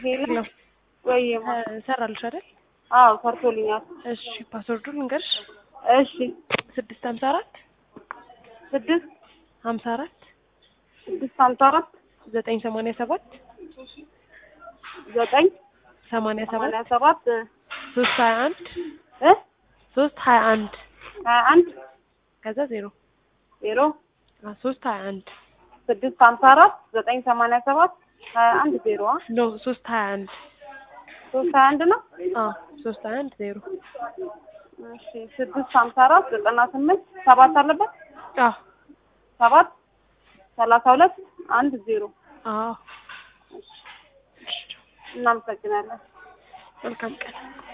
ሄሎ ነው ወይማ ሰራልሽ አይደል? አዎ ሰርቶልኛል። እሺ ፓስወርዱን ልንገርሽ። እሺ 654 6 54 654 987 987 321 እ 321 21 ከዛ 0 0 321 654 987 21 0 ኖ 321 321 ነው። 321 0 እሺ 654 98 7 አለበት 7 32 1 0 አዎ እናመሰግናለን። መልካም ቀን